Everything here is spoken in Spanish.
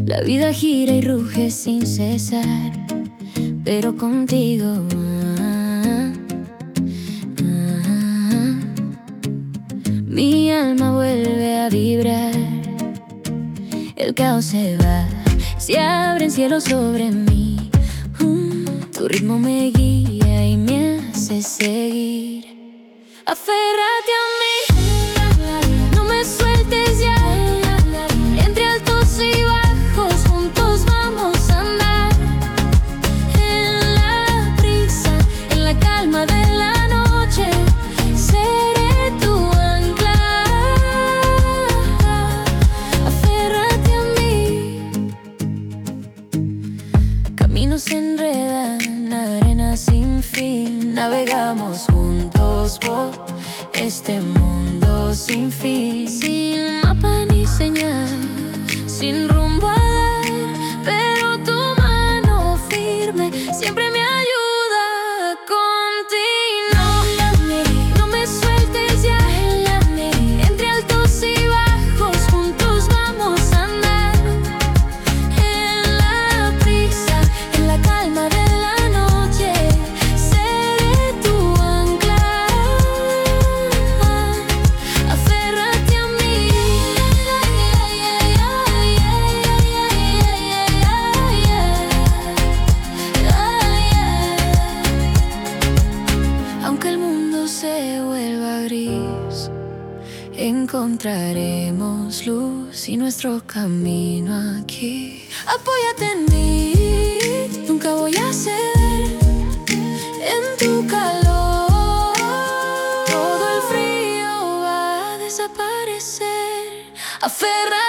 La vida gira y ruge sin cesar, pero contigo mi alma vuelve a vibrar. El caos se va, se abren cielos sobre mí. Tu ritmo me guía y me hace seguir. Aférrate a mí, no me sueltes ya. Entre altos y bajos juntos vamos a andar. En la prisa, en la calma de la noche, seré tu ancla. Aférrate a mí. Caminos se enredan, arena sin fin. Navegamos juntos por este mundo sin fin, sin mapa ni señal, sin rumbo a dar, pero tu mano firme siempre me ayuda a continuar. No me sueltes ya, entre altos y bajos juntos vamos a andar. En la prisa, en la calma de la noche, seré tu ancla. Aférrate a mí. Aunque el mundo se vuelva gris, encontraremos luz y nuestro camino aquí. Apóyate en mí, nunca voy a ceder. En tu calor todo el frío va a desaparecer. Aférrate